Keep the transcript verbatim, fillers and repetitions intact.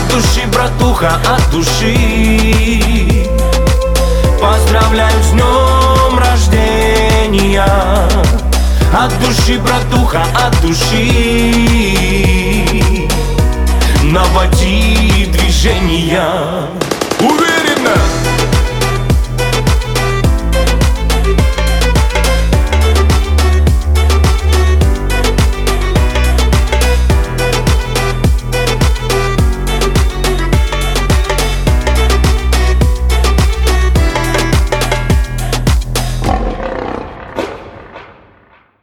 души, братуха, от души. Поздравляю с днем рождения. От души, братуха, от души. Наводи движения уверенно.